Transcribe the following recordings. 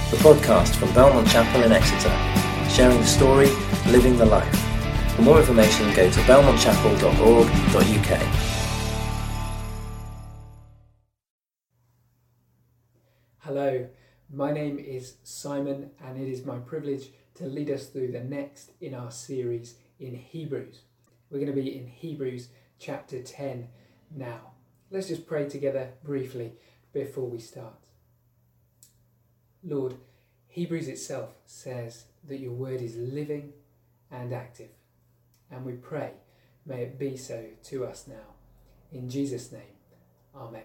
the podcast from Belmont Chapel in Exeter, sharing the story, living the life. For more information, go to belmontchapel.org.uk. Hello, my name is Simon, and it is my privilege to lead us through the next in our series in Hebrews. We're going to be in Hebrews chapter 10 now. Let's just pray together briefly before we start. Lord, Hebrews itself says that your word is living and active, and we pray, may it be so to us now. In Jesus' name, Amen.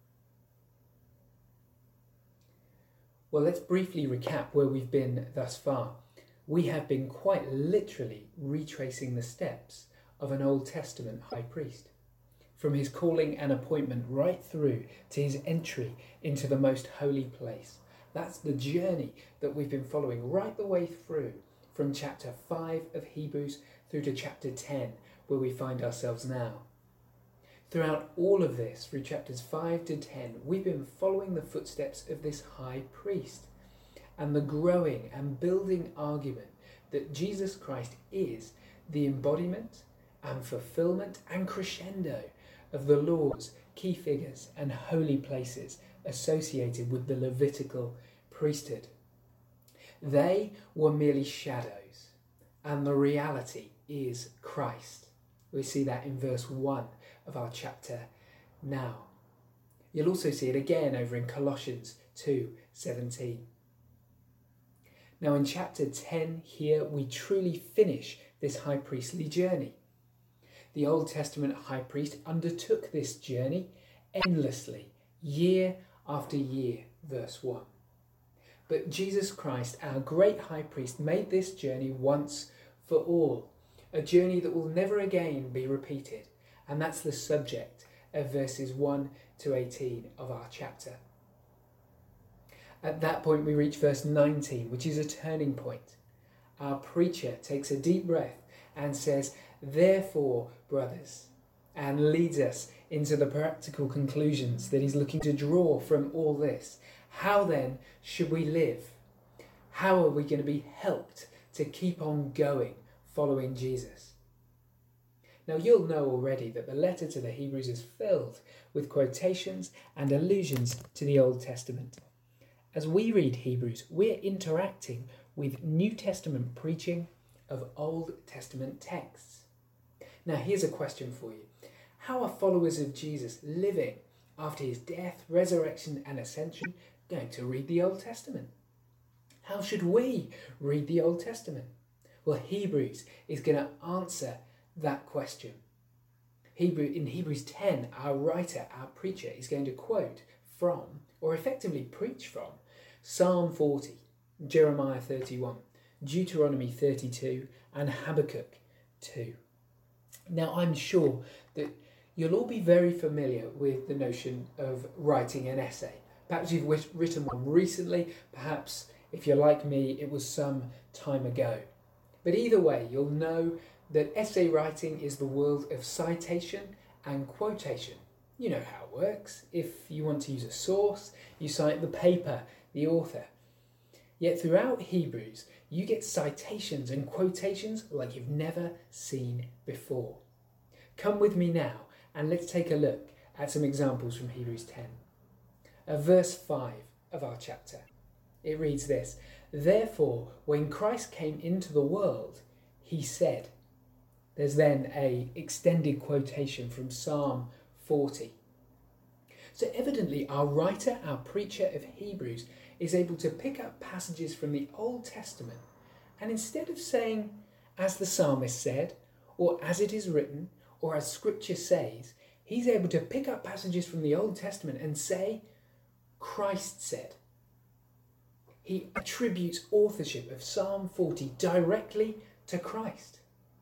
Well, let's briefly recap where we've been thus far. We have been quite literally retracing the steps of an Old Testament high priest, from his calling and appointment right through to his entry into the most holy place. That's the journey that we've been following right the way through, from chapter 5 of Hebrews through to chapter 10, where we find ourselves now. Throughout all of this, through chapters 5 to 10, we've been following the footsteps of this high priest and the growing and building argument that Jesus Christ is the embodiment and fulfillment and crescendo of the laws, key figures and holy places associated with the Levitical priesthood. They were merely shadows, and the reality is Christ. We see that in verse 1 of our chapter now. You'll also see it again over in Colossians 2:17. Now in chapter 10 here, we truly finish this high priestly journey. The Old Testament high priest undertook this journey endlessly, year after year, verse 1. But Jesus Christ, our great high priest, made this journey once for all, a journey that will never again be repeated. And that's the subject of verses 1 to 18 of our chapter. At that point we reach verse 19, which is a turning point. Our preacher takes a deep breath and says, "Therefore, brothers," and leads us into the practical conclusions that he's looking to draw from all this. How then should we live? How are we going to be helped to keep on going following Jesus? Now you'll know already that the letter to the Hebrews is filled with quotations and allusions to the Old Testament. As we read Hebrews, we're interacting with New Testament preaching of Old Testament texts. Now here's a question for you. How are followers of Jesus living after his death, resurrection and ascension going to read the Old Testament? How should we read the Old Testament? Well, Hebrews is going to answer that question. In Hebrews 10, our writer, our preacher, is going to quote from, or effectively preach from, Psalm 40, Jeremiah 31, Deuteronomy 32 and Habakkuk 2. Now I'm sure that you'll all be very familiar with the notion of writing an essay. Perhaps you've written one recently, perhaps if you're like me it was some time ago. But either way, you'll know that essay writing is the world of citation and quotation. You know how it works. If you want to use a source, you cite the paper, the author. Yet throughout Hebrews, you get citations and quotations like you've never seen before. Come with me now and let's take a look at some examples from Hebrews 10. Verse 5 of our chapter. It reads this: "Therefore, when Christ came into the world, he said." There's then a extended quotation from Psalm 40. So evidently our writer, our preacher of Hebrews, is able to pick up passages from the Old Testament, and instead of saying, as the psalmist said, or as it is written, or as scripture says, he's able to pick up passages from the Old Testament and say, Christ said. He attributes authorship of Psalm 40 directly to Christ.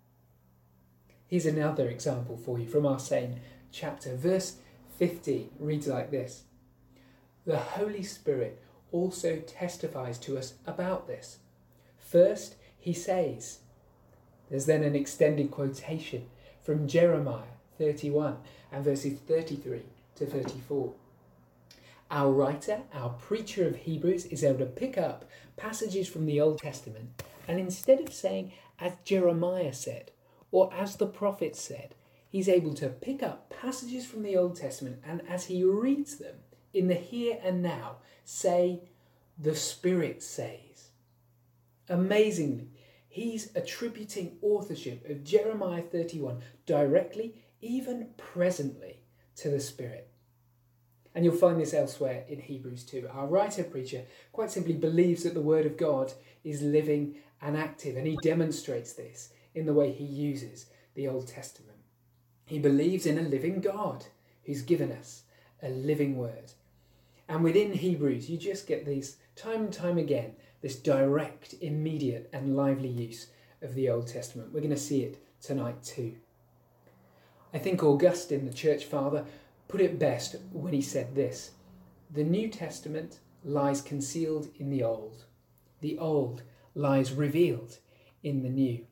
Here's another example for you from our same chapter. Verse 15 reads like this: "The Holy Spirit also testifies to us about this. First, he says," there's then an extended quotation from Jeremiah 31 and verses 33 to 34. Our writer, our preacher of Hebrews, is able to pick up passages from the Old Testament, and instead of saying, as Jeremiah said, or as the prophet said, he's able to pick up passages from the Old Testament, and as he reads them in the here and now, say, the Spirit says. Amazingly, he's attributing authorship of Jeremiah 31 directly, even presently, to the Spirit. And you'll find this elsewhere in Hebrews 2. Our writer-preacher quite simply believes that the Word of God is living and active, and he demonstrates this in the way he uses the Old Testament. He believes in a living God who's given us a living Word. And within Hebrews, you just get these, time and time again, this direct, immediate and lively use of the Old Testament. We're going to see it tonight too. I think Augustine, the Church Father, put it best when he said this: the New Testament lies concealed in the Old. The Old lies revealed in the New.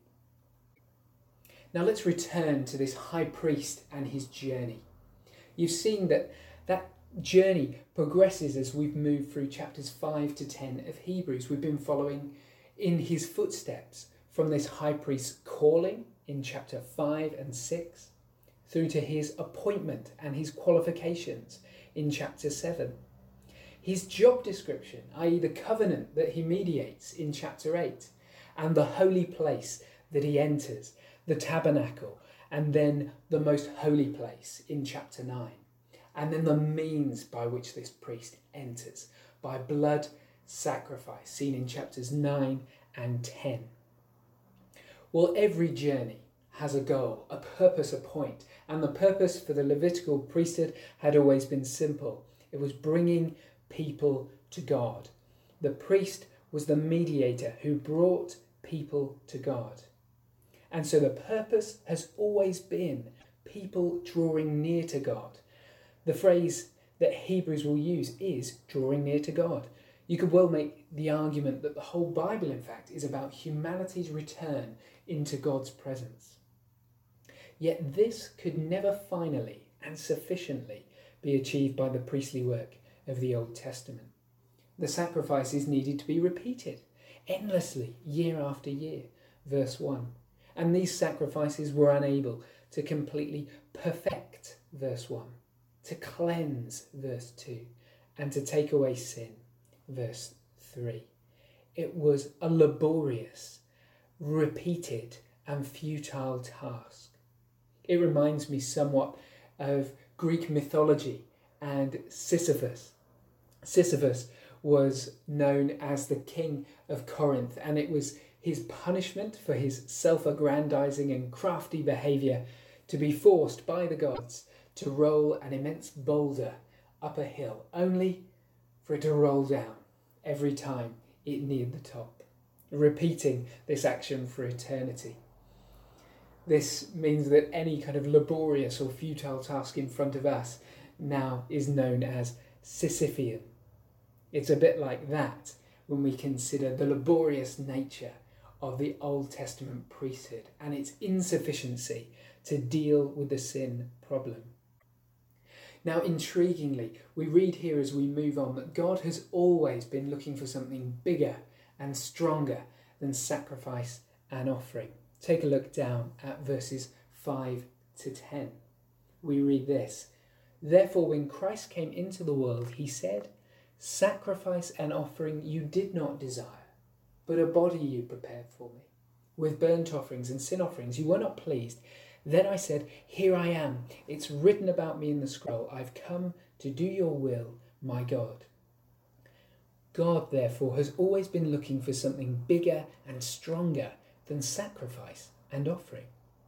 Now let's return to this high priest and his journey. You've seen that journey progresses as we've moved through chapters 5 to 10 of Hebrews. We've been following in his footsteps from this high priest's calling in chapter 5 and 6 through to his appointment and his qualifications in chapter 7. His job description, i.e. the covenant that he mediates in chapter 8, and the holy place that he enters, the tabernacle, and then the most holy place in chapter 9. And then the means by which this priest enters, by blood sacrifice, seen in chapters 9 and 10. Well, every journey has a goal, a purpose, a point. And the purpose for the Levitical priesthood had always been simple. It was bringing people to God. The priest was the mediator who brought people to God. And so the purpose has always been people drawing near to God. The phrase that Hebrews will use is drawing near to God. You could well make the argument that the whole Bible, in fact, is about humanity's return into God's presence. Yet this could never finally and sufficiently be achieved by the priestly work of the Old Testament. The sacrifices needed to be repeated endlessly, year after year, verse 1. And these sacrifices were unable to completely perfect, verse 1, to cleanse, verse 2, and to take away sin, verse 3. It was a laborious, repeated and futile task. It reminds me somewhat of Greek mythology and Sisyphus. Sisyphus was known as the king of Corinth, and it was his punishment for his self-aggrandizing and crafty behaviour to be forced by the gods to roll an immense boulder up a hill, only for it to roll down every time it neared the top, repeating this action for eternity. This means that any kind of laborious or futile task in front of us now is known as Sisyphean. It's a bit like that when we consider the laborious nature of the Old Testament priesthood and its insufficiency to deal with the sin problem. Now, intriguingly, we read here as we move on that God has always been looking for something bigger and stronger than sacrifice and offering. Take a look down at verses 5 to 10. We read this: "Therefore, when Christ came into the world, he said, 'Sacrifice and offering you did not desire, but a body you prepared for me. With burnt offerings and sin offerings you were not pleased. Then I said, here I am. It's written about me in the scroll. I've come to do your will, my God.'" God, therefore, has always been looking for something bigger and stronger than sacrifice and offering.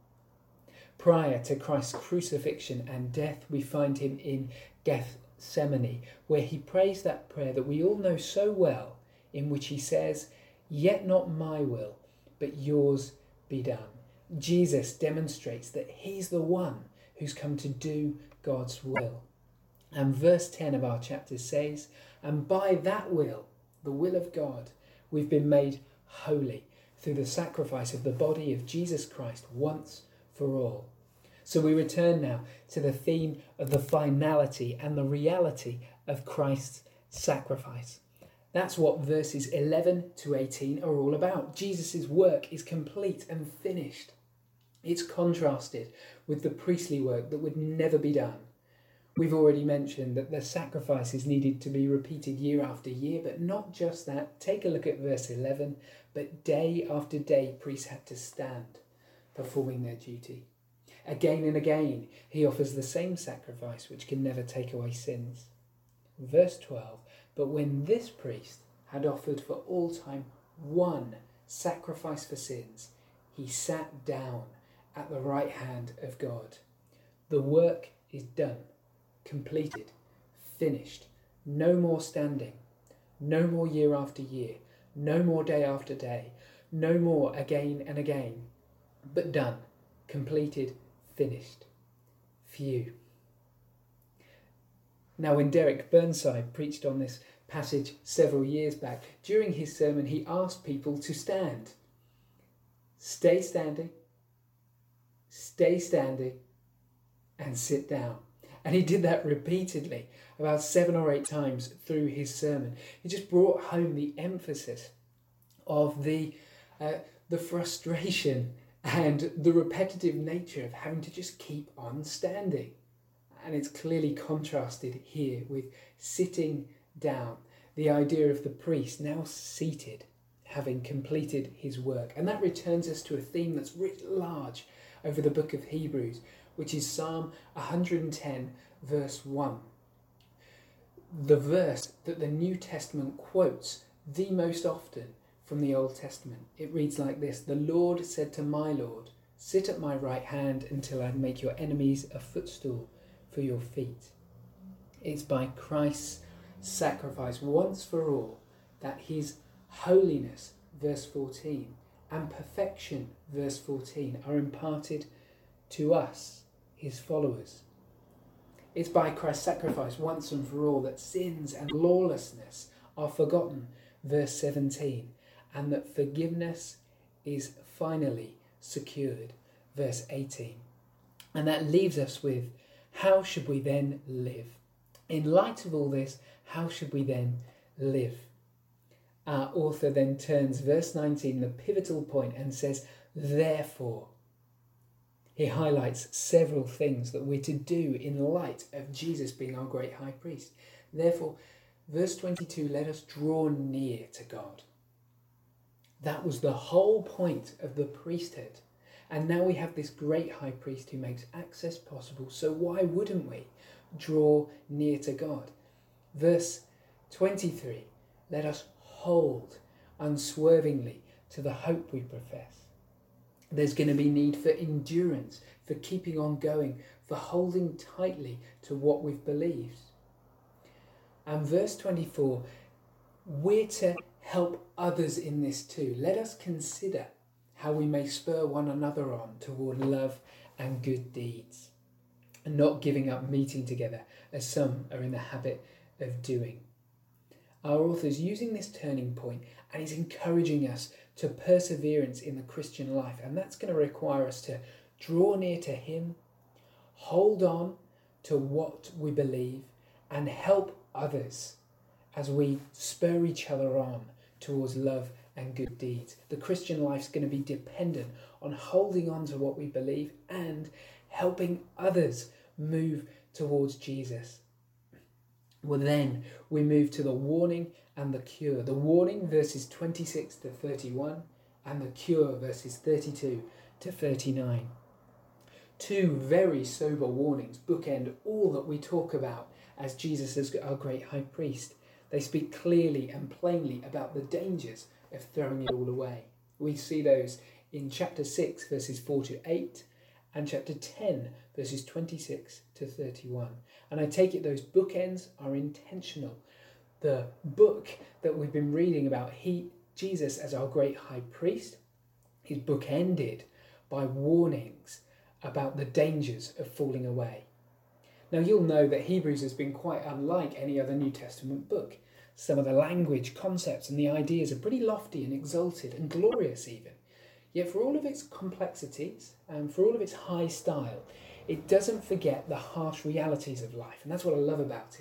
Prior to Christ's crucifixion and death, we find him in Gethsemane, where he prays that prayer that we all know so well, in which he says, "Yet not my will, but yours be done." Jesus demonstrates that he's the one who's come to do God's will. And verse 10 of our chapter says, "And by that will, the will of God, we've been made holy through the sacrifice of the body of Jesus Christ once for all." So we return now to the theme of the finality and the reality of Christ's sacrifice. That's what verses 11 to 18 are all about. Jesus' work is complete and finished. It's contrasted with the priestly work that would never be done. We've already mentioned that the sacrifices needed to be repeated year after year, but not just that. Take a look at verse 11. But day after day, priests had to stand, performing their duty. Again and again, he offers the same sacrifice, which can never take away sins. Verse 12, but when this priest had offered for all time one sacrifice for sins, he sat down at the right hand of God. The work is done, completed, finished. No more standing, no more year after year, no more day after day, no more again and again, but done, completed, finished. Phew. Now, when Derek Burnside preached on this passage several years back, during his sermon he asked people to stand. Stay standing, and sit down. And he did that repeatedly, about 7 or 8 times through his sermon. He just brought home the emphasis of the frustration and the repetitive nature of having to just keep on standing. And it's clearly contrasted here with sitting down, the idea of the priest now seated, having completed his work. And that returns us to a theme that's writ large over the book of Hebrews, which is Psalm 110, verse 1. The verse that the New Testament quotes the most often from the Old Testament. It reads like this: "The Lord said to my Lord, sit at my right hand until I make your enemies a footstool for your feet." It's by Christ's sacrifice once for all that his holiness, verse 14, and perfection, verse 14, are imparted to us, his followers. It's by Christ's sacrifice once and for all that sins and lawlessness are forgotten, verse 17, and that forgiveness is finally secured, verse 18. And that leaves us with, how should we then live? In light of all this, how should we then live? Our author then turns verse 19, the pivotal point, and says, therefore. He highlights several things that we're to do in light of Jesus being our great high priest. Therefore, verse 22, let us draw near to God. That was the whole point of the priesthood. And now we have this great high priest who makes access possible. So why wouldn't we draw near to God? Verse 23, let us hold unswervingly to the hope we profess. There's going to be need for endurance, for keeping on going, for holding tightly to what we've believed. And verse 24, we're to help others in this too. Let us consider how we may spur one another on toward love and good deeds, and not giving up meeting together as some are in the habit of doing. Our author's using this turning point and he's encouraging us to perseverance in the Christian life, and that's going to require us to draw near to him, hold on to what we believe, and help others as we spur each other on towards love and good deeds. The Christian life's going to be dependent on holding on to what we believe and helping others move towards Jesus. Well, then we move to the warning and the cure. The warning, verses 26 to 31, and the cure, verses 32 to 39. Two very sober warnings bookend all that we talk about as Jesus is our great high priest. They speak clearly and plainly about the dangers of throwing it all away. We see those in chapter 6, verses 4 to 8, and chapter 10, verses 26 to 31. And I take it those bookends are intentional. The book that we've been reading about, Jesus as our great high priest, is bookended by warnings about the dangers of falling away. Now you'll know that Hebrews has been quite unlike any other New Testament book. Some of the language, concepts and the ideas are pretty lofty and exalted and glorious even. Yet for all of its complexities and for all of its high style, it doesn't forget the harsh realities of life. And that's what I love about it.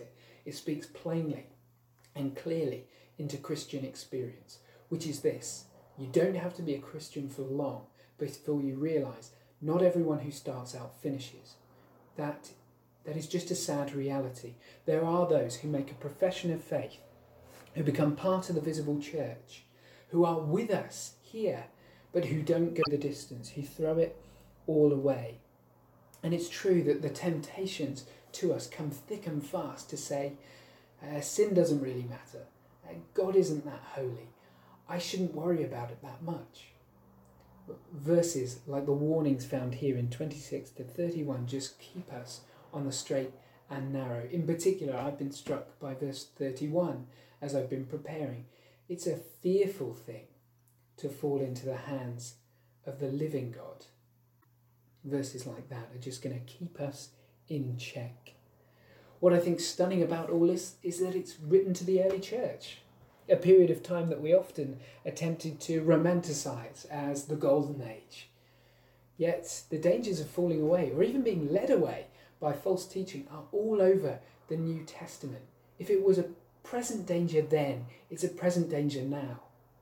it speaks plainly and clearly into Christian experience, which is this: you don't have to be a Christian for long before you realise not everyone who starts out finishes. That is just a sad reality. There are those who make a profession of faith, who become part of the visible church, who are with us here, but who don't go the distance, who throw it all away. And it's true that the temptations to us come thick and fast to say, sin doesn't really matter, God isn't that holy, I shouldn't worry about it that much. But verses like the warnings found here in 26 to 31 just keep us on the straight and narrow. In particular, I've been struck by verse 31 as I've been preparing. It's a fearful thing to fall into the hands of the living God. Verses like that are just going to keep us in check. What I think's stunning about all this is that it's written to the early church, a period of time that we often attempted to romanticize as the golden age. Yet the dangers of falling away, or even being led away by false teaching, are all over the New Testament. If it was a present danger then, it's a present danger now.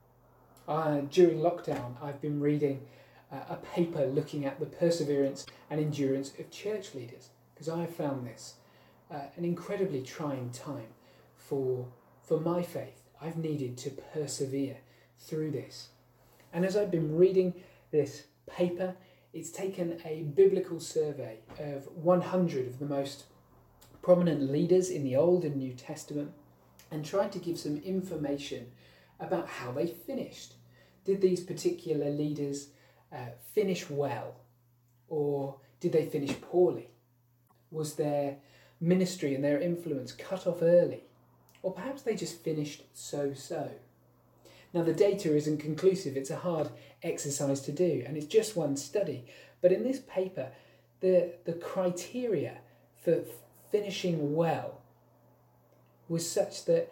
During lockdown, I've been reading a paper looking at the perseverance and endurance of church leaders, because I have found this an incredibly trying time for my faith. I've needed to persevere through this. And as I've been reading this paper, it's taken a biblical survey of 100 of the most prominent leaders in the Old and New Testament and tried to give some information about how they finished. Did these particular leaders finish well, or did they finish poorly? Was their ministry and their influence cut off early? Or perhaps they just finished so-so. Now, the data isn't conclusive. It's a hard exercise to do, and it's just one study. But in this paper, the criteria for finishing well was such that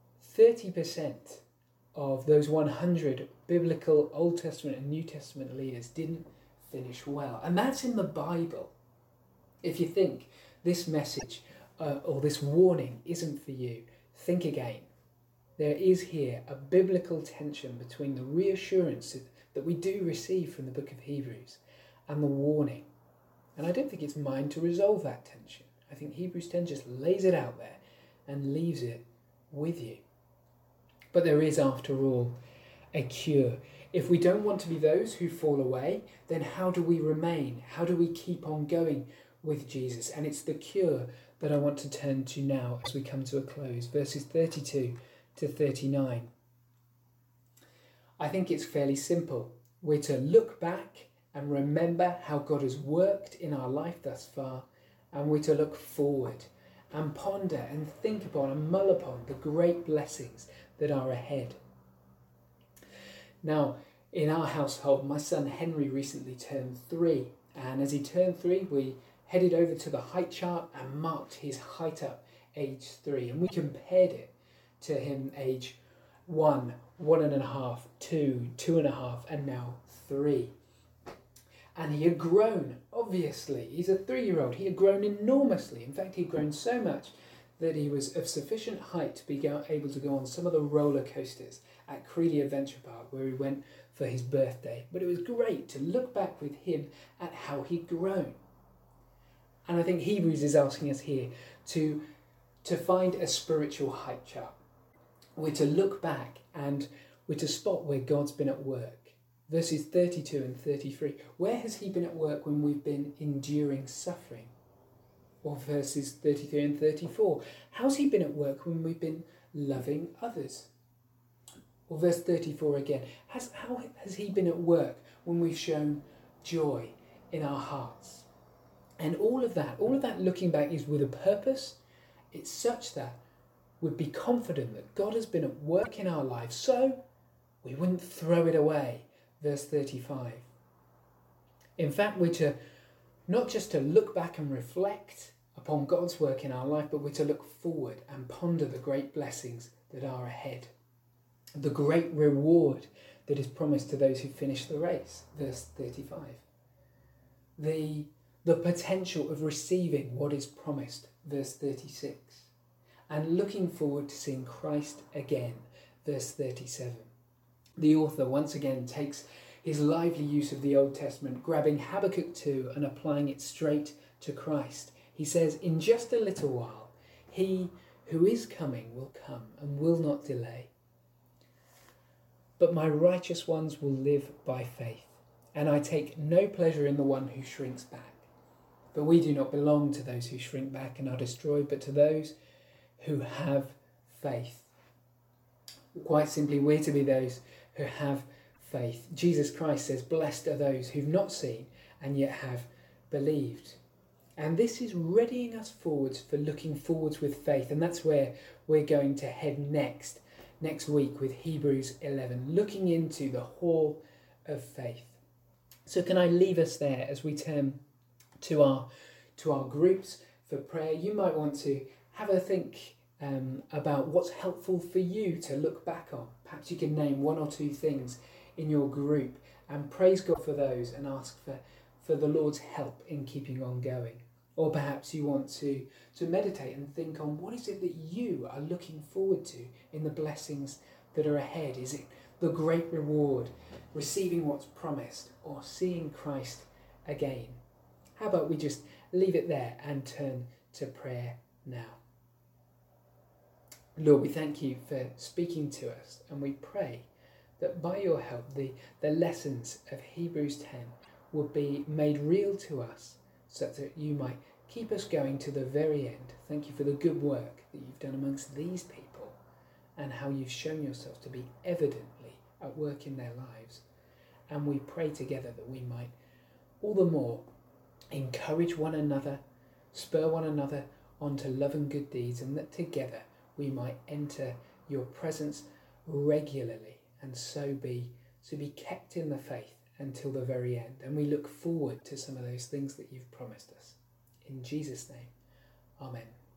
30% of those 100 biblical Old Testament and New Testament leaders didn't finish well. And that's in the Bible. If you think this message or this warning isn't for you, think again. There is here a biblical tension between the reassurance that we do receive from the book of Hebrews and the warning. And I don't think it's mine to resolve that tension. I think Hebrews 10 just lays it out there and leaves it with you. But there is, after all, a cure. If we don't want to be those who fall away, then how do we remain? How do we keep on going with Jesus? And it's the cure that I want to turn to now as we come to a close. Verses 32 to 39. I think it's fairly simple. We're to look back and remember how God has worked in our life thus far, and we're to look forward and ponder and think upon and mull upon the great blessings that are ahead. Now, in our household, my son Henry recently turned 3, and as he turned 3, we headed over to the height chart and marked his height up, age 3, and we compared it to him age 1, 1.5, 2, 2.5, and now 3. And he had grown, obviously. He's a 3-year-old. He had grown enormously. In fact, he'd grown so much that he was of sufficient height to be able to go on some of the roller coasters at Creeley Adventure Park, where he went for his birthday. But it was great to look back with him at how he'd grown. And I think Hebrews is asking us here to find a spiritual height chart. We're to look back and we're to spot where God's been at work. Verses 32 and 33. Where has he been at work when we've been enduring suffering? Or verses 33 and 34. How's he been at work when we've been loving others? Or verse 34 again. How has he been at work when we've shown joy in our hearts? And all of that looking back is with a purpose. It's such that we'd be confident that God has been at work in our lives, so we wouldn't throw it away. Verse 35. In fact, we're to not just to look back and reflect upon God's work in our life, but we're to look forward and ponder the great blessings that are ahead. The great reward that is promised to those who finish the race. Verse 35. The potential of receiving what is promised. Verse 36. and looking forward to seeing Christ again. Verse 37. The author once again takes his lively use of the Old Testament, grabbing Habakkuk 2 and applying it straight to Christ. He says, "In just a little while, he who is coming will come and will not delay. But my righteous ones will live by faith, and I take no pleasure in the one who shrinks back. But we do not belong to those who shrink back and are destroyed, but to those who have faith." Quite simply, we're to be those who have faith. Jesus Christ says, "Blessed are those who've not seen and yet have believed." And this is readying us forwards for looking forwards with faith. And that's where we're going to head next week with Hebrews 11, looking into the hall of faith. So can I leave us there as we turn to our groups for prayer? You might want to have a think about what's helpful for you to look back on. Perhaps you can name one or two things in your group and praise God for those and ask for the Lord's help in keeping on going. Or perhaps you want to meditate and think on what is it that you are looking forward to in the blessings that are ahead. Is it the great reward, receiving what's promised, or seeing Christ again? How about we just leave it there and turn to prayer now? Lord, we thank you for speaking to us, and we pray that by your help the lessons of Hebrews 10 would be made real to us, so that you might keep us going to the very end. Thank you for the good work that you've done amongst these people and how you've shown yourself to be evidently at work in their lives. And we pray together that we might all the more encourage one another, spur one another on to love and good deeds, and that together we might enter your presence regularly and so be kept in the faith until the very end. And we look forward to some of those things that you've promised us. In Jesus' name, amen.